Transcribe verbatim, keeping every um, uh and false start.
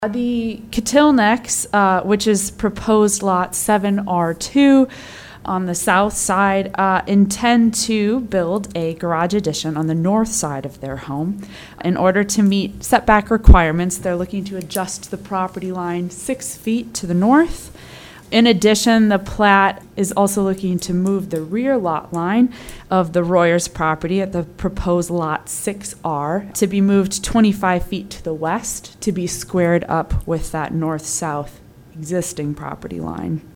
The Katilniks, uh, which is proposed lot seven R two on the south side, uh, intend to build a garage addition on the north side of their home. In order to meet setback requirements, they're looking to adjust the property line six feet to the north. In addition, the plat is also looking to move the rear lot line of the Royers property at the proposed lot six R to be moved twenty-five feet to the west to be squared up with that north-south existing property line.